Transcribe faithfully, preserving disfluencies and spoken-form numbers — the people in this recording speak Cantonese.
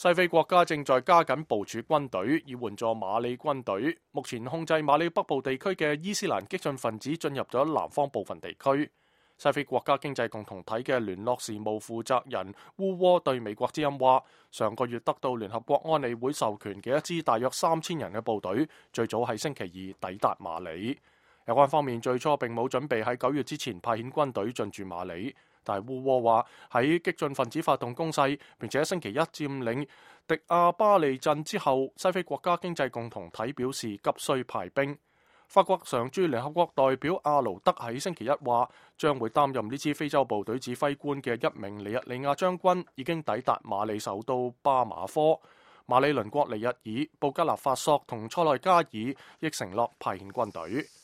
西非國家正在加緊部署軍隊，以援助馬里軍隊。目前控制馬里北部地區嘅伊斯蘭激進分子進入咗南方部分地區。西非國家經濟共同體嘅聯絡事務負責人烏窩對美國之音話，上個月得到聯合國安理會授權嘅一支大約三千人嘅部隊，最早喺星期二抵達馬里。有關方面最初並冇準備喺九月之前派遣軍隊進駐馬里。但係烏窩話喺激進分子發動攻勢，並且星期一佔領迪亞巴利鎮之後，西非國家經濟共同體表示急需派兵。法國常駐聯合國代表阿盧德喺星期一話，將會擔任呢支非洲部隊指揮官嘅一名尼日利亞將軍已經抵達馬里首都巴馬科。馬里鄰國尼日爾、布吉納法索同塞內加爾亦承諾派遣軍隊。